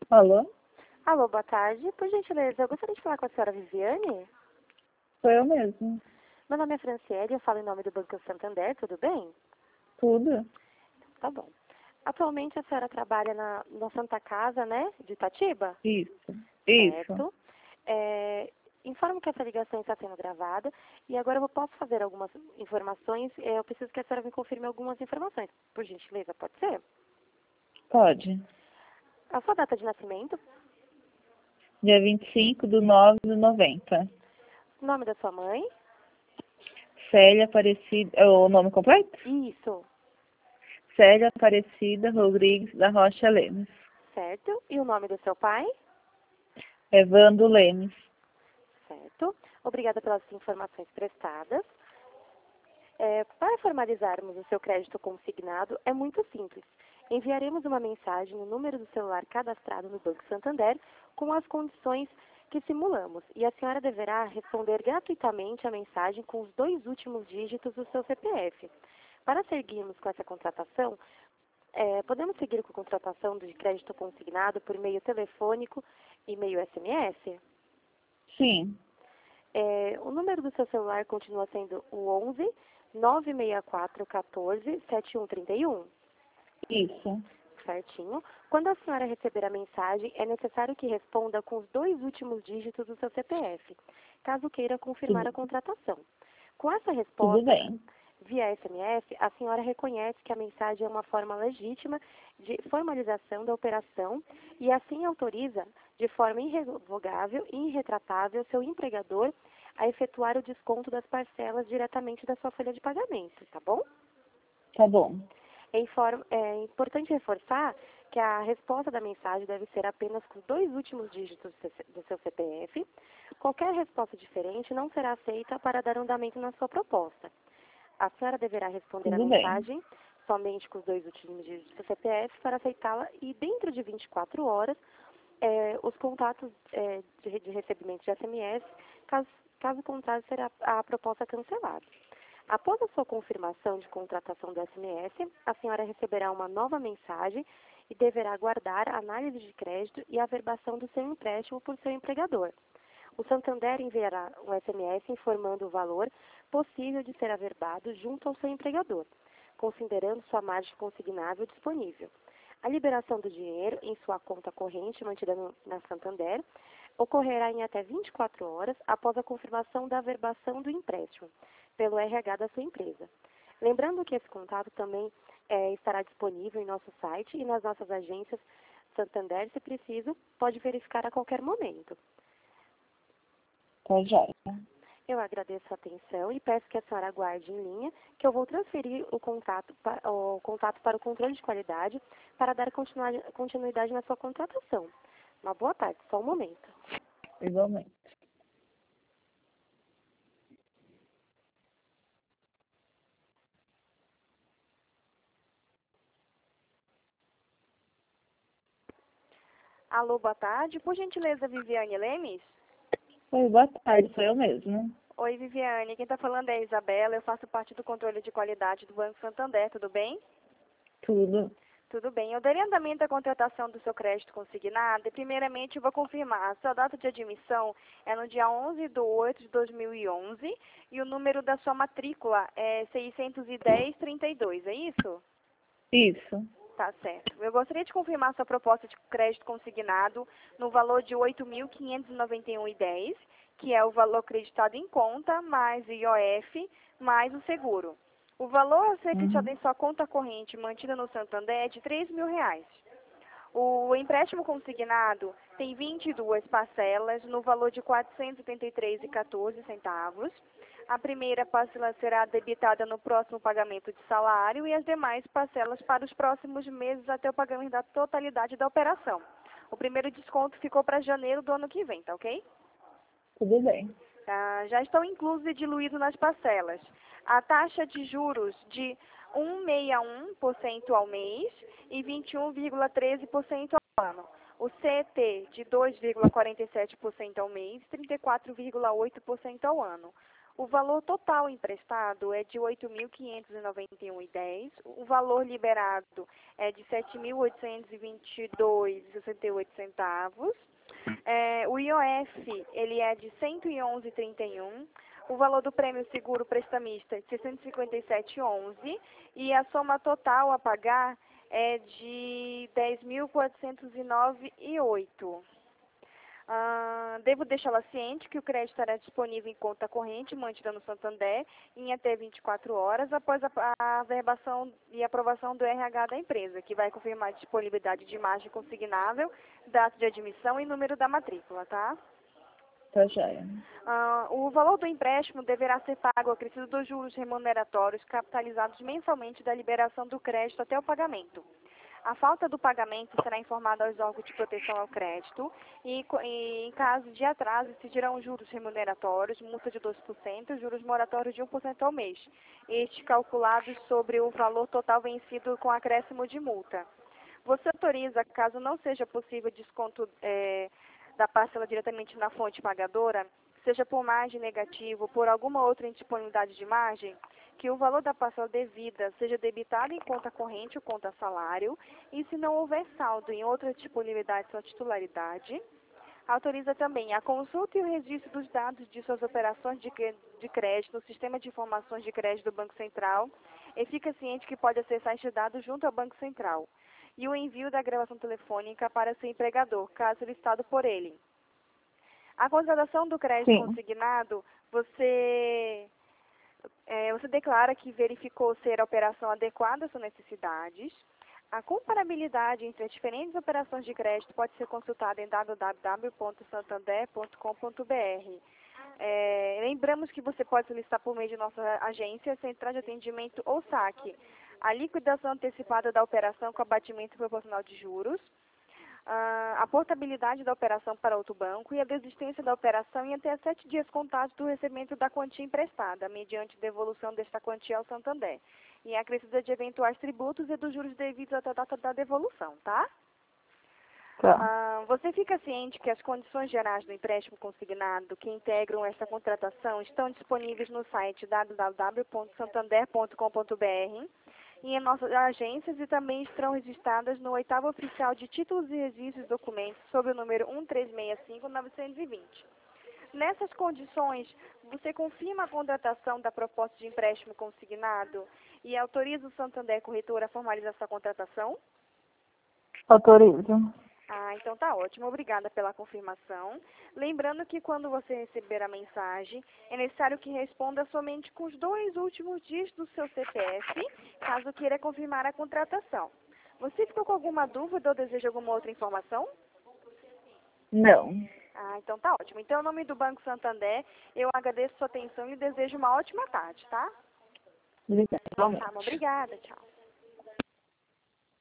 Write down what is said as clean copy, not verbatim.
Alô? Alô, boa tarde. Por gentileza, eu gostaria de falar com a senhora Viviane. Sou eu mesmo. Meu nome é Franciele, eu falo em nome do Banco Santander, tudo bem? Tudo? Tá bom. Atualmente a senhora trabalha na Santa Casa, né, de Itatiba? Isso. Isso. Certo. Informo que essa ligação está sendo gravada e agora eu posso fazer algumas informações. Eu preciso que a senhora me confirme algumas informações. Por gentileza, pode ser? Pode. A sua data de nascimento, Dia 25/9/90. o nome da sua mãe. Célia Aparecida... É o nome completo? Isso. Célia Aparecida Rodrigues da Rocha Lemes. Certo. E o nome do seu pai? Evandro Lemes. Certo. Obrigada pelas informações prestadas. Para formalizarmos o seu crédito consignado, é muito simples. Enviaremos uma mensagem no número do celular cadastrado no Banco Santander com as condições que simulamos e a senhora deverá responder gratuitamente a mensagem com os 2 últimos dígitos do seu CPF. Para seguirmos com essa contratação, podemos seguir com a contratação de crédito consignado por meio telefônico e meio SMS? Sim. O número do seu celular continua sendo o 11 964 14 7131. Isso. Certinho. Quando a senhora receber a mensagem, é necessário que responda com os 2 últimos dígitos do seu CPF, caso queira confirmar a contratação. Com essa Tudo resposta, bem. via SMS, a senhora reconhece que a mensagem é uma forma legítima de formalização da operação e assim autoriza, de forma irrevogável e irretratável, seu empregador a efetuar o desconto das parcelas diretamente da sua folha de pagamento, tá bom? Tá bom. É importante reforçar que a resposta da mensagem deve ser apenas com os 2 últimos dígitos do seu CPF. Qualquer resposta diferente não será aceita para dar andamento na sua proposta. A senhora deverá responder a Tudo bem. mensagem somente com os 2 últimos dígitos do CPF para aceitá-la e dentro de 24 horas os contatos de recebimento de SMS, caso contrário será a proposta cancelada. Após a sua confirmação de contratação do SMS, a senhora receberá uma nova mensagem e deverá aguardar a análise de crédito e a averbação do seu empréstimo por seu empregador. O Santander enviará um SMS informando o valor possível de ser averbado junto ao seu empregador, considerando sua margem consignável disponível. A liberação do dinheiro em sua conta corrente mantida na Santander ocorrerá em até 24 horas após a confirmação da averbação do empréstimo pelo RH da sua empresa. Lembrando que esse contato também estará disponível em nosso site e nas nossas agências Santander, se preciso, pode verificar a qualquer momento. Tá jóia. Eu agradeço a atenção e peço que a senhora aguarde em linha, que eu vou transferir o contato para o controle de qualidade para dar continuidade na sua contratação. Uma boa tarde, só um momento. Igualmente. Alô, boa tarde. Por gentileza, Viviane Lemes? Oi, boa tarde. Sou eu mesmo. Oi, Viviane. Quem está falando é a Isabela. Eu faço parte do controle de qualidade do Banco Santander. Tudo bem? Tudo. Tudo bem. Eu darei andamento à contratação do seu crédito consignado e, primeiramente, eu vou confirmar. A sua data de admissão é no dia 11/8/2011 e o número da sua matrícula é 610-32, é isso? Isso. Tá certo. Eu gostaria de confirmar sua proposta de crédito consignado no valor de R$ 8.591,10, que é o valor acreditado em conta, mais IOF, mais o seguro. O valor a ser acreditado em sua conta corrente mantida no Santander é de R$ 3.000. O empréstimo consignado tem 22 parcelas no valor de R$ 483,14. A primeira parcela será debitada no próximo pagamento de salário e as demais parcelas para os próximos meses até o pagamento da totalidade da operação. O primeiro desconto ficou para janeiro do ano que vem, tá ok? Tudo bem. Já estão inclusos e diluídos nas parcelas. A taxa de juros de 1,61% ao mês e 21,13% ao ano. O CT de 2,47% ao mês e 34,8% ao ano. O valor total emprestado é de R$ 8.591,10. O valor liberado é de R$ 7.822,68. O IOF, ele é de R$ 111,31. O valor do prêmio seguro prestamista é de R$ 657,11. E a soma total a pagar é de R$ 10.409,08. Devo deixá-la ciente que o crédito estará disponível em conta corrente mantida no Santander em até 24 horas após a averbação e aprovação do RH da empresa, que vai confirmar a disponibilidade de margem consignável, data de admissão e número da matrícula, tá? Tá joia. O valor do empréstimo deverá ser pago acrescido dos juros remuneratórios capitalizados mensalmente da liberação do crédito até o pagamento. A falta do pagamento será informada aos órgãos de proteção ao crédito e em caso de atraso, incidirão juros remuneratórios, multa de 2% e juros moratórios de 1% ao mês, estes calculados sobre o valor total vencido com acréscimo de multa. Você autoriza, caso não seja possível desconto da parcela diretamente na fonte pagadora, seja por margem negativa ou por alguma outra indisponibilidade de margem, que o valor da parcela devida seja debitado em conta corrente ou conta salário, e se não houver saldo em outra disponibilidade ou titularidade, autoriza também a consulta e o registro dos dados de suas operações de crédito no Sistema de Informações de Crédito do Banco Central, e fica ciente que pode acessar estes dados junto ao Banco Central, e o envio da gravação telefônica para seu empregador, caso solicitado por ele. A contratação do crédito consignado, você declara que verificou ser a operação adequada às suas necessidades. A comparabilidade entre as diferentes operações de crédito pode ser consultada em www.santander.com.br. Lembramos que você pode solicitar por meio de nossa agência, central de atendimento ou saque, a liquidação antecipada da operação com abatimento proporcional de juros, a portabilidade da operação para outro banco e a desistência da operação em até 7 dias contados do recebimento da quantia emprestada, mediante devolução desta quantia ao Santander, e a acrescida de eventuais tributos e dos juros devidos até a data da devolução, tá? Tá. Você fica ciente que as condições gerais do empréstimo consignado que integram esta contratação estão disponíveis no site www.santander.com.br e em nossas agências, e também estarão registradas no 8º Oficial de Títulos e Registros e Documentos, sob o número 1365-920. Nessas condições, você confirma a contratação da proposta de empréstimo consignado e autoriza o Santander Corretora a formalizar essa contratação? Autorizo. Então tá ótimo. Obrigada pela confirmação. Lembrando que quando você receber a mensagem, é necessário que responda somente com os 2 últimos dígitos do seu CPF, caso queira confirmar a contratação. Você ficou com alguma dúvida ou deseja alguma outra informação? Não. Então tá ótimo. Então, em nome do Banco Santander, eu agradeço a sua atenção e desejo uma ótima tarde, tá? Obrigada. Obrigada. Tchau.